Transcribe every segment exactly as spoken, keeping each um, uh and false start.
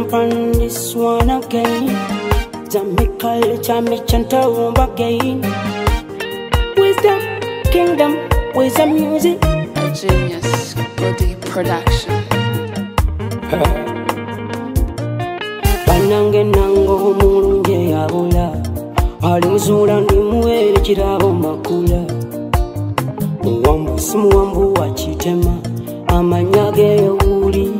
run this one again. Jamaica, Jamaica, again. Wisdom, kingdom, wisdom music. A genius, body production. Banange nango mulunje yabula. Ali mzula ndi muwele kirabo makula. Muwambu simuwambu wa chitema. Amanyage uli.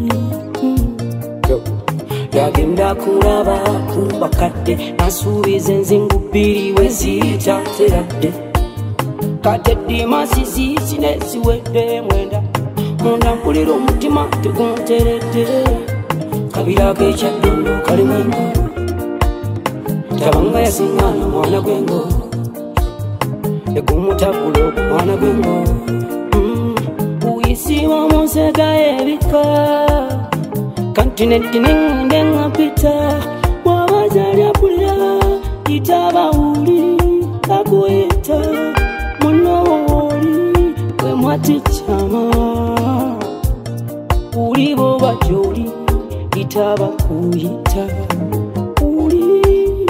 Yagenda kulaba kubakadde nasuubiza enzingu bbiri wezitateradde kate dimasi zizi neziwedde mwenda munda mpulira omutima tegunteredde kabira k'ekyaddondo kalimu engo tabanga yasiŋŋaana mwana gw'engo egumutabula omwana gw'engo uyisiwa mu nsega y'ebika Continent ningende ngapita wawazali apulira itaba uli akuyita munoli kwe mwatichama uli boba joli itaba kuyita uli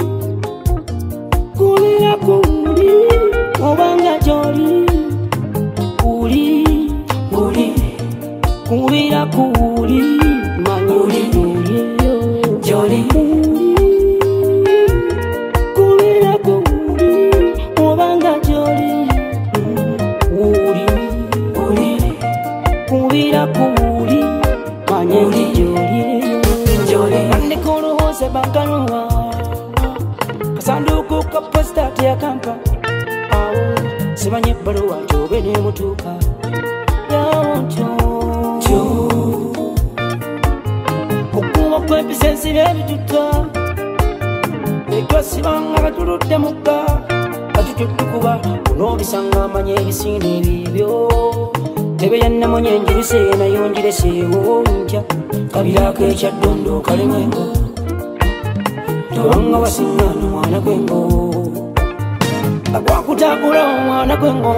kulira kuli obanga joli uli uli kulira kuli Uli, Jolly, Kubira Kuli, Obanga Jolly, Uli, Uli, Kubira Kuli, Manyeli Jolly, Jolly, and the Koro Hose Bakanua, Kasanduku Kapasta Tiakampa, Awo, Sivanye Barua, Jovene Mutuka, Yawo, Jo. Kwepi sensirevi tuta Ekwa sibanga katuludde mukka Katututukuba Unobisanga manye ebisine bibyo Tebe yannamonye njiruse nayo njireseewo ntya Kabira k'ekyaddondo kalimu engo Tobanga wasiŋŋaana mwana gw'engo Agwakutakula omwana gw'engo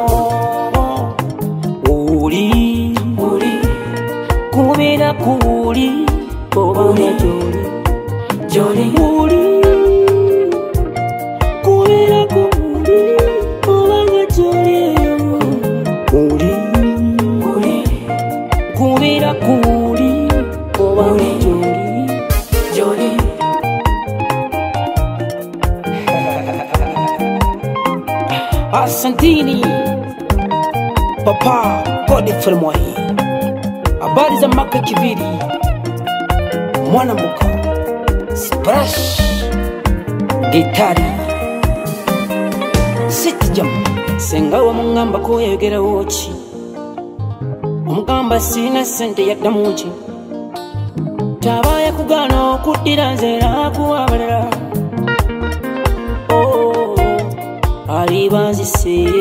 Uli Uli Kubira kuli Obanga Jolly, Jolly, Uli, Kubira Kuli, Obanga Jolly, Uli, Uli, Kubira Kuli, Obanga Jolly, Jolly. Asantini, Papa, Godfrey Moi, habari za Maka Kiviri. Mwana muka Splash Gitari City Jam Senga wa mungamba kuyegera wochi Omugamba sina sente yadda muki Tabaya kugana okuddira nzera kuwabalira Oh alibanzise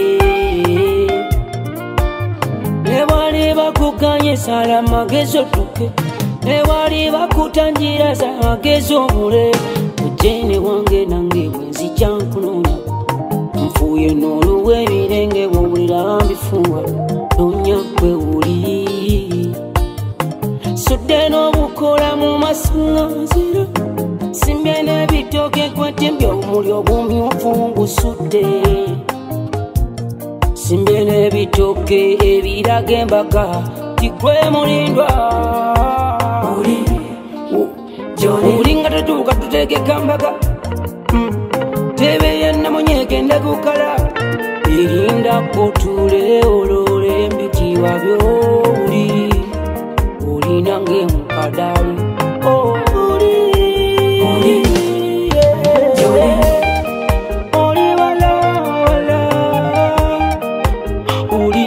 Nebali bakuganye sala magezo tuke Ewali bakutanjira za magezo mule Ujene wange nange wenzija nkunonya Mfuye n'oluwe ebirenge bw'owulira mbifuwa Nonya kwe uli Sudde n'obukola mu masiŋŋanzira Simbye n'ebitooke kwetembye omuli obumyufu ngusudde Simbye n'ebitooke ebiraga embaga Tikwe mulindwa Uli, Jolly, Uli nga tutuuka tutegeka mbaga Tebe yannamonye egenda kukala Irinda kutule olole embitiibwa by'oli Uli nange mukadali Oh, Uli, Uli, Jolly, Uli wala wala Uli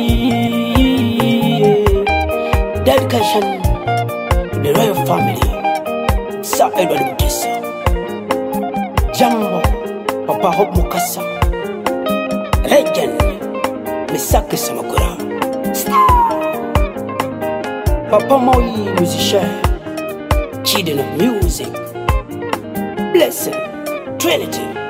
Dedication The royal family, Sir Edward Mutesa, Jambo, Papa Hope Mukasa, Legend, Misaki Samakura, Star, Papa Moi musician, Children of music, Blessing, Trinity.